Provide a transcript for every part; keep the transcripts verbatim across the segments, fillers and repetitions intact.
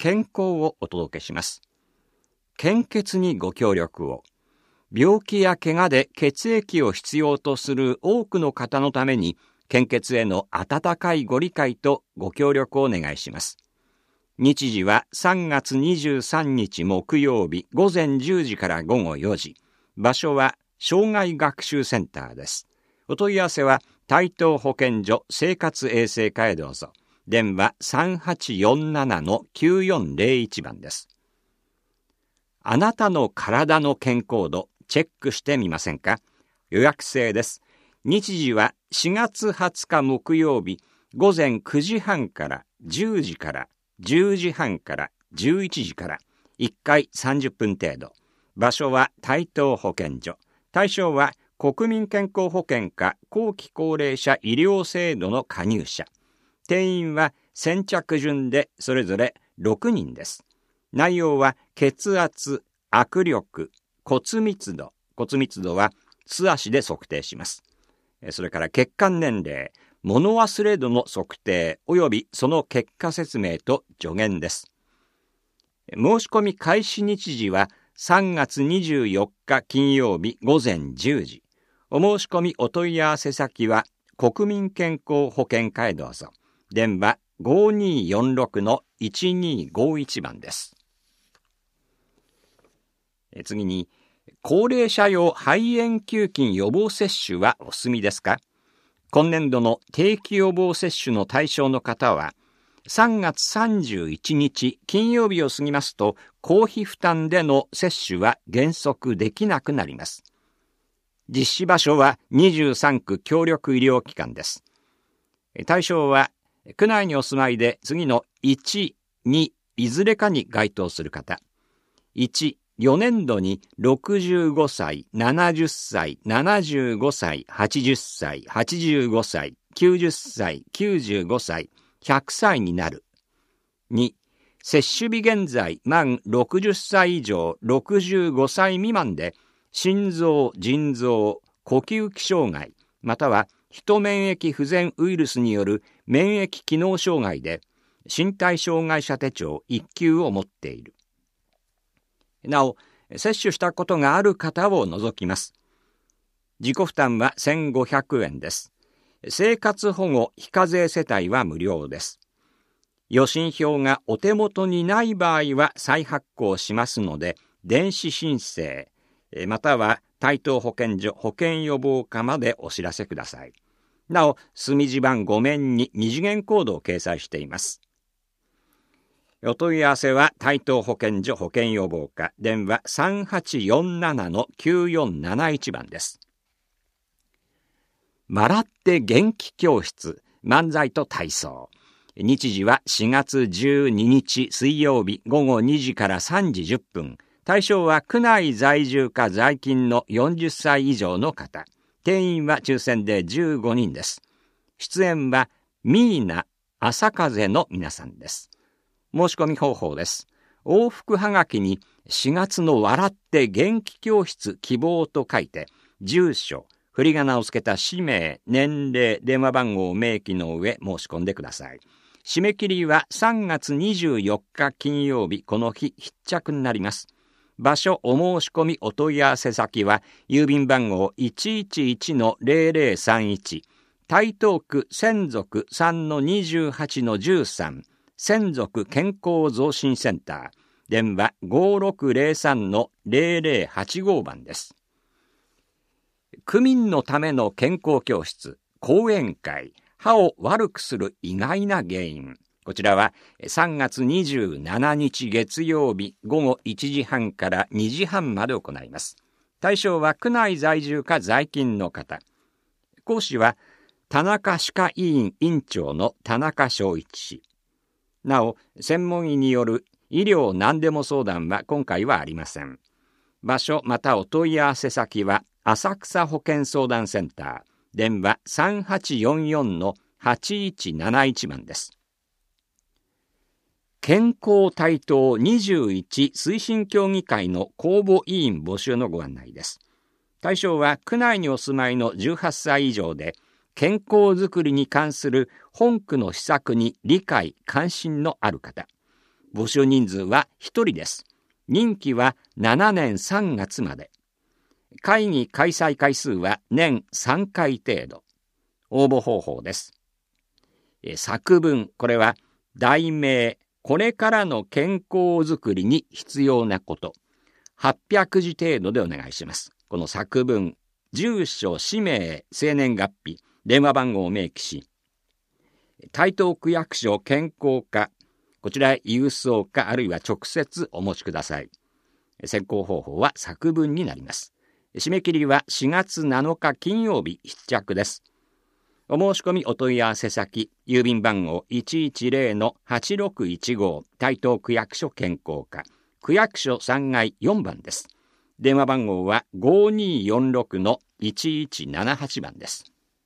健康をお届けします。献血にご協力を。病気や怪我で血液を必要とする多くの方のために、献血への温かいご理解とご協力をお願いします。日時はさんがつにじゅうさんにち木曜日ごぜんじゅうじからごごよじ。場所は障害学習センターです。お問い合わせは台東保健所生活衛生課へどうぞ。電話 さんはちよんななのきゅうよんぜろいち 番です。あなたの体の健康度チェックしてみませんか？予約制です。日時はしがつはつか木曜日ごぜんくじはんからじゅうじからじゅうじはんからじゅういちじからいっかいさんじゅっぷん程度。場所は台東保健所。対象は国民健康保険か後期高齢者医療制度の加入者。定員は先着順でそれぞれろくにんです。内容は血圧、握力、骨密度。骨密度は素足で測定します。それから血管年齢、物忘れ度の測定及びその結果説明と助言です。申し込み開始日時はさんがつにじゅうよっか金曜日ごぜんじゅうじ。お申し込みお問い合わせ先は国民健康保険課へどうぞ。電話 ごにーよんろくのいちにーごいち 番です。次に、高齢者用肺炎球菌予防接種はお済みですか？今年度の定期予防接種の対象の方は、さんがつさんじゅういちにち金曜日を過ぎますと、公費負担での接種は原則できなくなります。実施場所はにじゅうさんく協力医療機関です。対象は、区内にお住まいで次のいち、に、いずれかに該当する方。いち、よねんどにろくじゅうごさい、ななじゅっさい、ななじゅうごさい、はちじゅっさい、はちじゅうごさい、きゅうじゅっさい、きゅうじゅうごさい、ひゃくさいになる。に、接種日現在満ろくじゅっさい以上ろくじゅうごさい未満で、心臓、腎臓、呼吸器障害、またはヒ免疫不全ウイルスによる免疫機能障害で、身体障害者手帳いっきゅうを持っている。なお、接種したことがある方を除きます。自己負担はせんごひゃくえんです。生活保護非課税世帯は無料です。予診票がお手元にない場合は再発行しますので、電子申請、または台東保健所保健予防課までお知らせください。なお、墨字番ご面に二次元コードを掲載しています。お問い合わせは台東保健所保健予防課、電話 さんはちよんななのきゅうよんなないち 番です。笑って元気教室、漫才と体操。日時はしがつじゅうににち水曜日ごごにじからさんじじゅっぷん。対象は区内在住か在勤のよんじゅっさい以上の方。定員は抽選でじゅうごにんです。出演はミーナ、朝風の皆さんです。申し込み方法です。往復はがきにしがつの笑って元気教室希望と書いて、住所、振り仮名をつけた氏名、年齢、電話番号を明記の上申し込んでください。締め切りはさんがつにじゅうよっか金曜日、この日必着になります。場所、お申し込みお問い合わせ先は、郵便番号 いちいちいちのぜろぜろさんいち、台東区専属 さんのにじゅうはちのじゅうさん、専属健康増進センター、電話 ごろくぜろさんのぜろぜろはちご 番です。区民のための健康教室、講演会、歯を悪くする意外な原因。こちらはさんがつにじゅうしちにち月曜日ごごいちじはんからにじはんまで行います。対象は区内在住か在勤の方。講師は田中歯科医院院長の田中昭一氏。なお、専門医による医療何でも相談は今回はありません。場所またお問い合わせ先は浅草保健相談センター、電話 さんはちよんよんのはちいちなないち 番です。健康台東にじゅういち推進協議会の公募委員募集のご案内です。対象は区内にお住まいのじゅうはっさい以上で、健康づくりに関する本区の施策に理解・関心のある方。 募集人数はひとりです。任期はしちねんさんがつまで。会議開催回数は年さんかい程度。応募方法です。作文、これは題名、これからの健康づくりに必要なこと。はっぴゃくじ程度でお願いします。この作文、住所、氏名、生年月日、電話番号を明記し、台東区役所健康課、こちらへ郵送かあるいは直接お持ちください。選考方法は作文になります。締め切りはしがつなのか金曜日必着です。お申し込みお問い合わせ先、郵便番号 いちいちゼロのはちろくいちご 台東区役所健康課、区役所さんがいよんばんです。電話番号は ごにーよんろくのいちいちななはちばんです。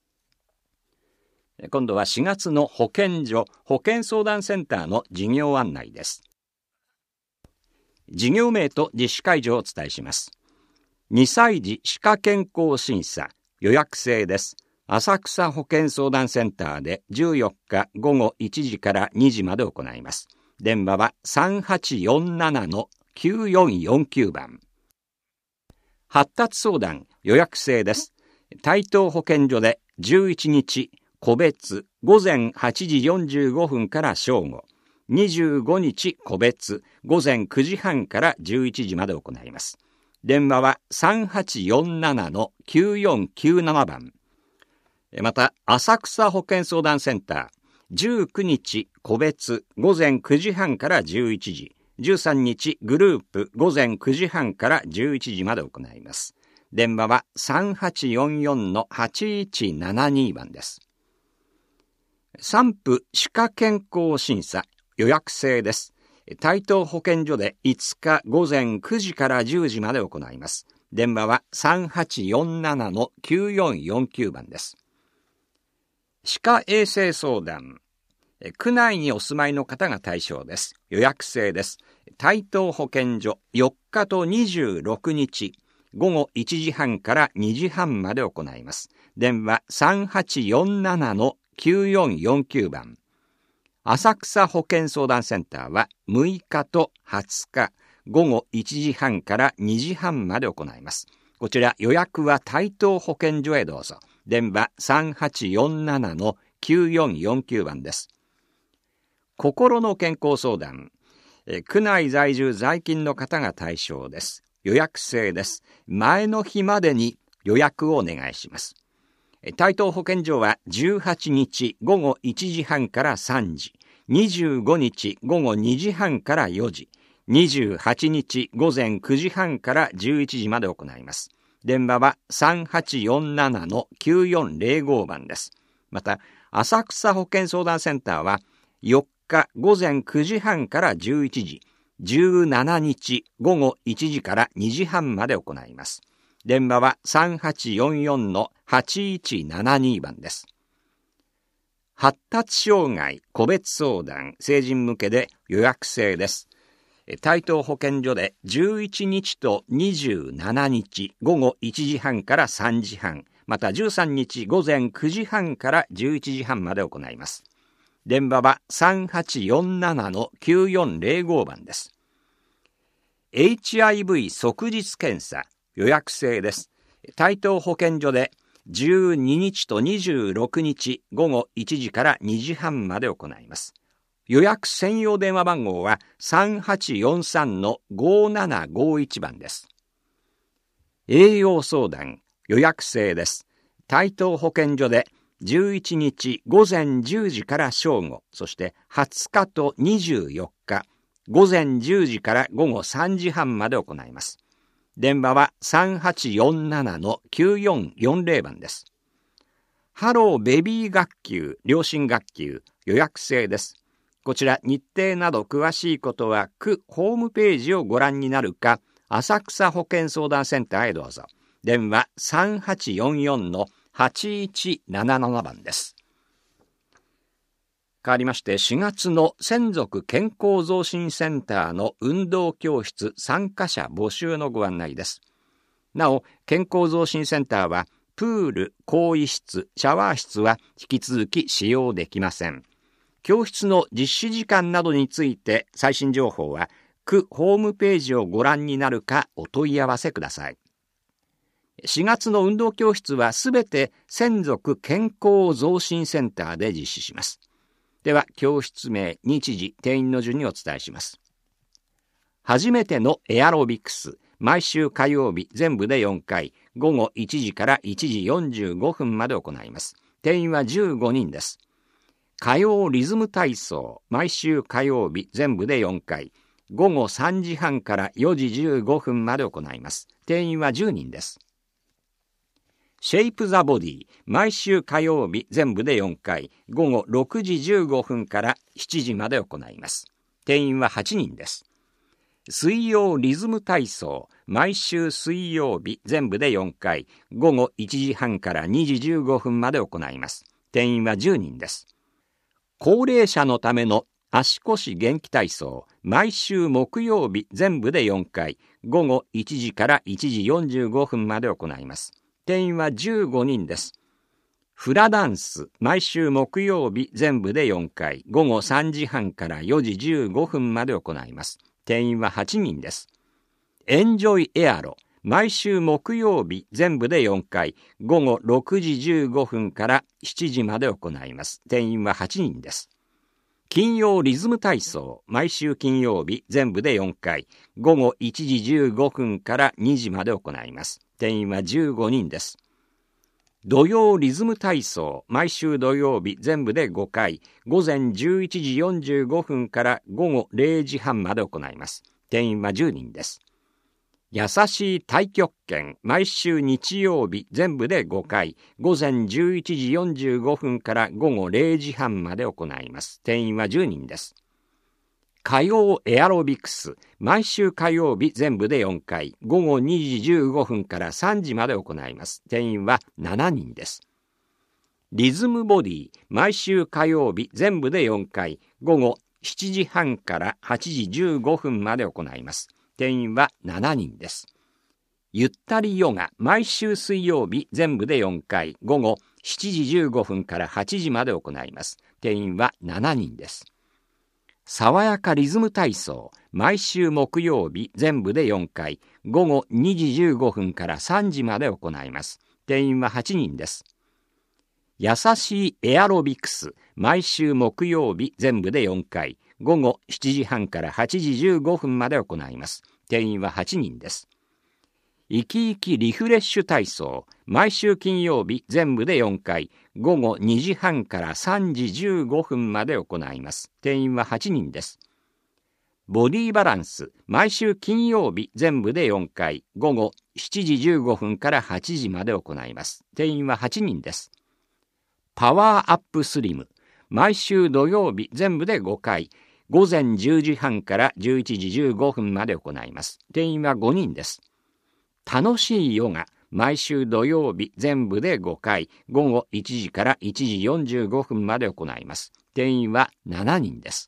今度はしがつの保健所、保健相談センターの事業案内です。事業名と実施会場をお伝えします。にさい児歯科健康審査、予約制です。浅草保健相談センターでじゅうよっかごごいちじからにじまで行います。電話は さんはちよんななのきゅうよんよんきゅうばん。発達相談、予約制です。台東保健所でじゅういちにち、個別、ごぜんはちじよんじゅうごふんから正午、にじゅうごにち個別、ごぜんくじはんからじゅういちじまで行います。電話は さんはちよんななのきゅうよんきゅうななばん。また、浅草保健相談センター、じゅうくにち個別、ごぜんくじはんからじゅういちじ、じゅうさんにちグループ、ごぜんくじはんからじゅういちじまで行います。電話は さんはちよんよんのはちいちななにばんです。産婦歯科健康審査、予約制です。台東保健所でいつかごぜんくじからじゅうじまで行います。電話は さんはちよんななのきゅうよんよんきゅうばんです。歯科衛生相談、区内にお住まいの方が対象です。予約制です。台東保健所よっかとにじゅうろくにち、ごごいちじはんからにじはんまで行います。電話 さんはちよんななのきゅうよんよんきゅうばん。浅草保健相談センターはむいかとはつか、ごごいちじはんからにじはんまで行います。こちら予約は台東保健所へどうぞ。電話 さんはちよんななのきゅうよんよんきゅうばんです。心の健康相談、え区内在住在勤の方が対象です。予約制です。前の日までに予約をお願いします。台東保健所はじゅうはちにちごごいちじはんからさんじ、にじゅうごにちごごにじはんからよじ、にじゅうはちにちごぜんくじはんからじゅういちじまで行います。電話は さんはちよんななのきゅうよんゼロごばんです。また、浅草保健相談センターはよっかごぜんくじはんからじゅういちじ、じゅうしちにちごごいちじからにじはんまで行います。電話は さんはちよんよんのはちいちななにばんです。発達障害個別相談、成人向けで予約制です。台東保健所でじゅういちにちとにじゅうしちにちごごいちじはんからさんじはん、またじゅうさんにちごぜんくじはんからじゅういちじはんまで行います。電話は さんはちよんななのきゅうよんゼロごばんです。エイチアイブイ 即日検査、予約制です。台東保健所でじゅうににちとにじゅうろくにちごごいちじからにじはんまで行います。予約専用電話番号は さんはちよんさんのごななごいちばんです。栄養相談、予約制です。台東保健所でじゅういちにちごぜんじゅうじから正午、そしてはつかとにじゅうよっか、ごぜんじゅうじからごごさんじはんまで行います。電話は さんはちよんななのきゅうよんよんゼロばんです。ハローベビー学級、両親学級、予約制です。こちら日程など詳しいことは区ホームページをご覧になるか、浅草保健相談センターへどうぞ。電話 さんはちよんよんのはちいちななななばんです。変わりましてしがつの専属健康増進センターの運動教室参加者募集のご案内です。なお、健康増進センターはプール、更衣室、シャワー室は引き続き使用できません。 教室の実施時間などについて最新情報は区ホームページをご覧になるかお問い合わせください。しがつの運動教室はすべて専属健康増進センターで実施します。では教室名、日時、定員の順にお伝えします。初めてのエアロビクス、毎週火曜日全部でよんかい、午後いちじからいちじよんじゅうごふんまで行います。定員はじゅうごにんです。火曜リズム体操、毎週火曜日全部でよんかい、午後さんじはんからよじじゅうごふんまで行います。定員はじゅうにんです。シェイプザボディ、毎週火曜日全部でよんかい、午後ろくじじゅうごふんからしちじまで行います。定員ははちにんです。水曜リズム体操、毎週水曜日全部でよんかい、午後いちじはんからにじじゅうごふんまで行います。定員はじゅうにんです。高齢者のための足腰元気体操、毎週木曜日全部でよんかい、午後いちじからいちじよんじゅうごふんまで行います。定員はじゅうごにんです。フラダンス、毎週木曜日全部でよんかい、午後さんじはんからよじじゅうごふんまで行います。定員ははちにんです。エンジョイエアロ、毎週木曜日全部でよんかい、午後ろくじじゅうごふんからしちじまで行います。定員ははちにんです。金曜リズム体操、毎週金曜日全部でよんかい、午後いちじじゅうごふんからにじまで行います。定員はじゅうごにんです。土曜リズム体操、毎週土曜日全部でごかい、午前じゅういちじよんじゅうごふんから午後れいじはんまで行います。定員はじゅうにんです。優しい太極拳、毎週日曜日全部でごかい、午前じゅういちじよんじゅうごふんから午後れいじはんまで行います。定員はじゅうにんです。火曜エアロビクス、毎週火曜日全部でよんかい、午後にじじゅうごふんからさんじまで行います。定員はしちにんです。リズムボディ、毎週火曜日全部でよんかい、午後しちじはんからはちじじゅうごふんまで行います。定員はしちにんです。ゆったりヨガ、毎週水曜日全部でよんかい、午後しちじじゅうごふんからはちじまで行います。定員はしちにんです。爽やかリズム体操、毎週木曜日全部でよんかい、午後にじじゅうごふんからさんじまで行います。定員ははちにんです。優しいエアロビクス、毎週木曜日全部でよんかい、午後しちじはんからはちじじゅうごふんまで行います。定員ははちにんです。生き生きリフレッシュ体操、毎週金曜日全部でよんかい、午後にじはんからさんじじゅうごふんまで行います。定員ははちにんです。ボディバランス、毎週金曜日全部でよんかい、午後しちじじゅうごふんからはちじまで行います。定員ははちにんです。パワーアップスリム、毎週土曜日全部でごかい、午前じゅうじはんからじゅういちじじゅうごふんまで行います。定員はごにんです。楽しいヨガ、毎週土曜日全部でごかい、午後いちじからいちじよんじゅうごふんまで行います。定員はしちにんです。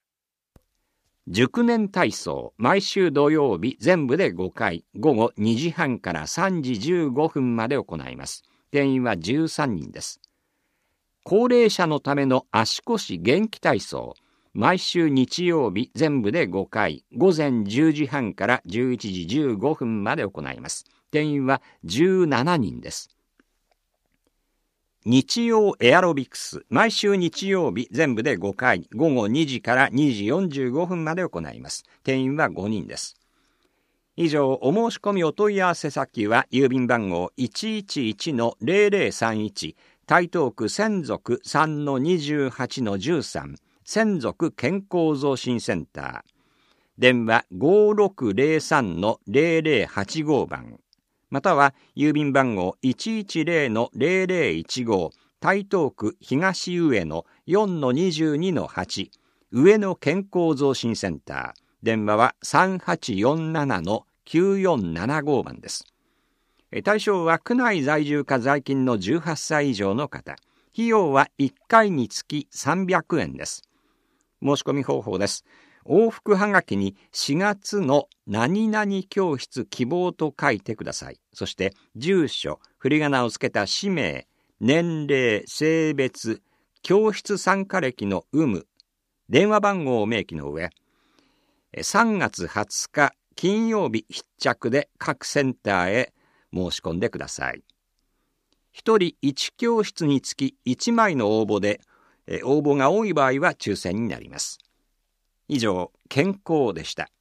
熟年体操、毎週土曜日全部でごかい、午後にじはんからさんじじゅうごふんまで行います。定員はじゅうさんにんです。高齢者のための足腰元気体操、毎週日曜日全部でごかい、午前じゅうじはんからじゅういちじじゅうごふんまで行います。定員はじゅうしちにんです。日曜エアロビクス、毎週日曜日全部でごかい、午後にじからにじよんじゅうごふんまで行います。定員はごにんです。以上、お申し込みお問い合わせ先は郵便番号 いちいちいちのゼロゼロさんいち、台東区専属 さんのにじゅうはちのじゅうさん、専属健康増進センター。電話 ごろくゼロさんのゼロゼロはちご 番。または郵便番号 いちいちゼロのゼロゼロいちご、台東区東上野 よんのにじゅうにのはち、上野健康増進センター。電話はさんはちよんななのきゅうよんななご 番です。対象は区内在住か在勤のじゅうはっさい以上の方。費用はいっかいにつきさんびゃくえんです。申し込み方法です。往復はがきにしがつの何々教室希望と書いてください。そして住所、振り仮名をつけた氏名、年齢、性別、 教室参加歴の有無、電話番号を明記の上、さんがつはつか金曜日必着で各センターへ申し込んでください。ひとりいち教室につきいちまいの応募で、応募が多い場合は抽選になります。以上、健康でした。